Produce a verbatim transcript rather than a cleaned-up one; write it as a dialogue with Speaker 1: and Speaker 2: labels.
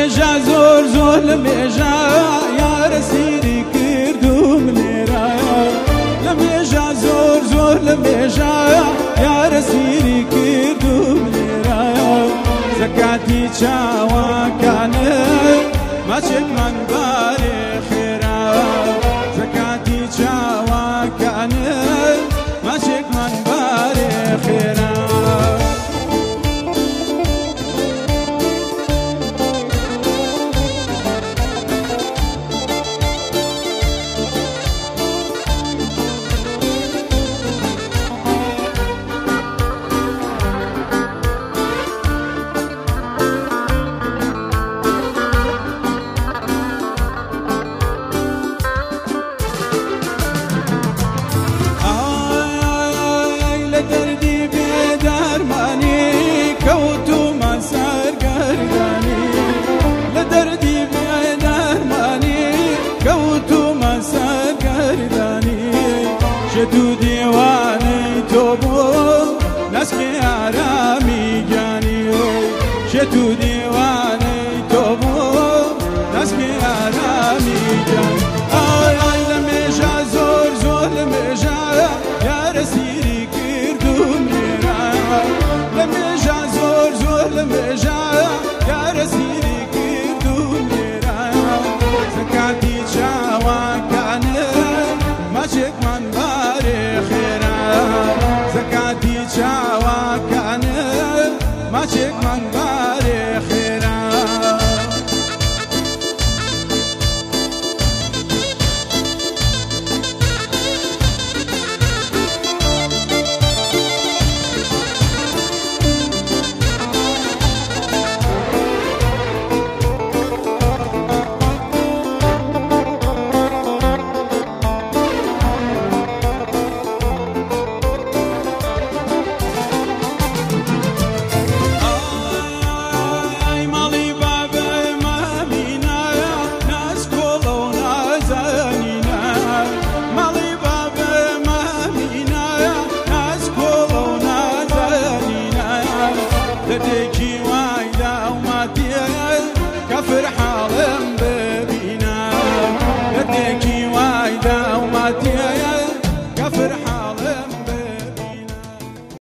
Speaker 1: مێژە زۆر زۆر لە مێژە یارە سیری کردوم لێرە لە مێژە زۆر زۆر لە مێژە یارە سیری کردوم لێرە زەکاتی چاوەکانە ماچێکمان بارێ خێرا زەکاتی چاوەکانە ماچێکمان بارێ خێرا تو دیوانەی تۆ بۆ نەسکێ ئارامی گیانی چێ تو دیوانەی تۆ بۆ نەسکێ ئارامی گیان ئای ئای لە مێژە زۆر زۆر لە مێژە یارە سیری کردوم لێرە لە مێژە زۆر زۆر لە مێژە یارە سیری کردوم لێرە زەکاتی چاوەکانە ماچێکمان زەکاتی چاوەکانە ماچێکمان بارێ خێرا فرحة